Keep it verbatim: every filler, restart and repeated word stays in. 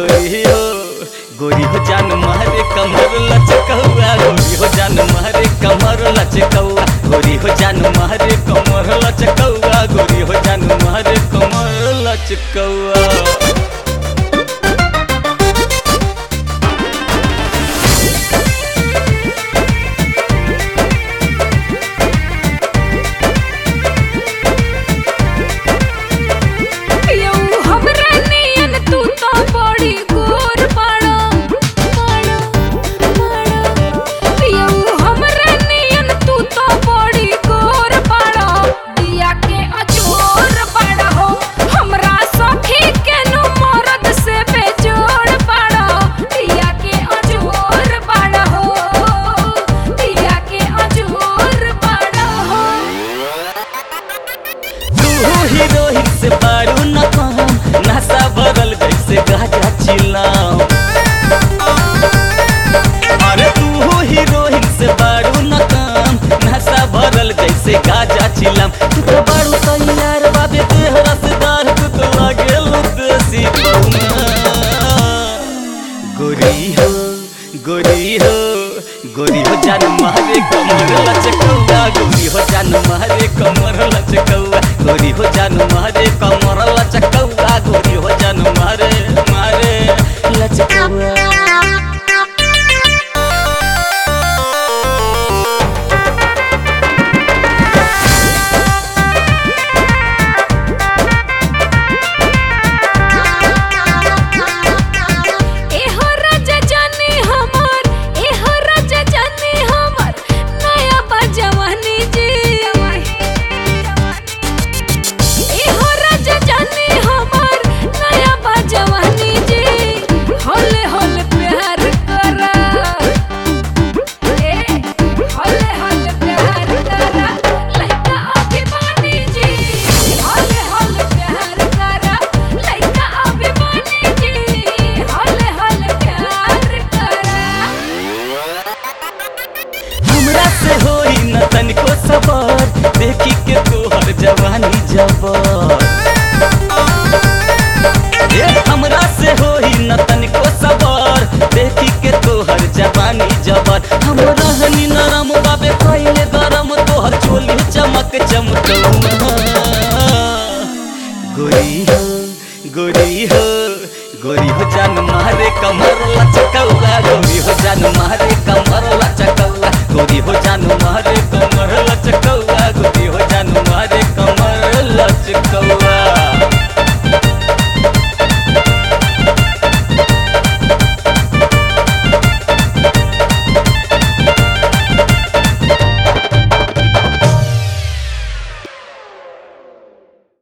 गोरी हो गोरी हो जान मारे कमर लचकौआ गोरी हो जान मारे कमर लचकौआ गोरी हो जान मारे कमर लचकौआ गोरी हो जान मारे कमर लचकौआ। हीरोइन से बारू न कहम नशा भरल जैसे गाजा चिल्लाम। अरे तू हीरोइन से बारू न कहम नशा भरल जैसे गाजा चिल्लाम। तू तो बारू तैयार बाबे देह रसदार तू तो लागेल देसी बउना। गोरी हो गोरी हो गोरी हो जान मारे कमर लचकौआ गोरी हो जान मारे कमर लचकौआ गोरी हो जान मारे कमर लचकौआ गोरी हो जान मारे मारे लचकौआ। तनिको सबर देखी के तोहर जवानी जबर हमरा से होई न तनिको सबर देखी के तोहर जवानी जबर। हम रहनी नरम बाबे कइले गरम तोहर चोली चमक चमकौआ। गोरी हो गोरी हो गोरी हो जान मारे कमर लचकौआ गोरी हो जान मारे